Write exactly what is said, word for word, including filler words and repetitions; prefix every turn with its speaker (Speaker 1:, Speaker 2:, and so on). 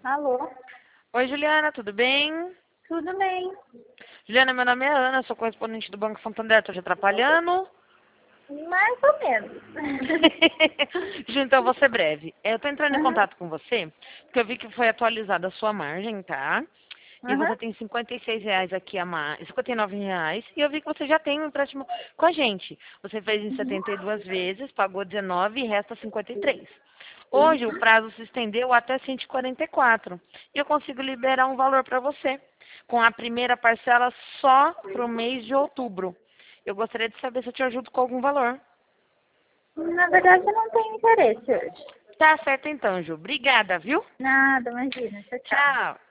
Speaker 1: Alô?
Speaker 2: Oi, Juliana, tudo bem?
Speaker 1: Tudo bem?
Speaker 2: Juliana, meu nome é Ana, sou correspondente do Banco Santander, tô te atrapalhando?
Speaker 1: Mais ou menos.
Speaker 2: Ju, então eu vou ser breve. Eu tô entrando em
Speaker 1: Aham,
Speaker 2: contato com você, porque eu vi que foi atualizada a sua margem, tá? E
Speaker 1: aham.
Speaker 2: você tem cinquenta e seis reais aqui a mais, cinquenta e nove reais, e eu vi que você já tem um empréstimo com a gente. Você fez em
Speaker 1: Uhum.
Speaker 2: setenta e duas vezes, pagou dezenove e resta cinquenta e três. Hoje o prazo se estendeu até cento e quarenta e quatro. E eu consigo liberar um valor para você, com a primeira parcela só para o mês de outubro. Eu gostaria de saber se eu te ajudo com algum valor.
Speaker 1: Na verdade, eu não tenho interesse hoje.
Speaker 2: Tá certo então, Ju. Obrigada, viu?
Speaker 1: Nada, imagina. Tchau, tchau.
Speaker 2: Tchau.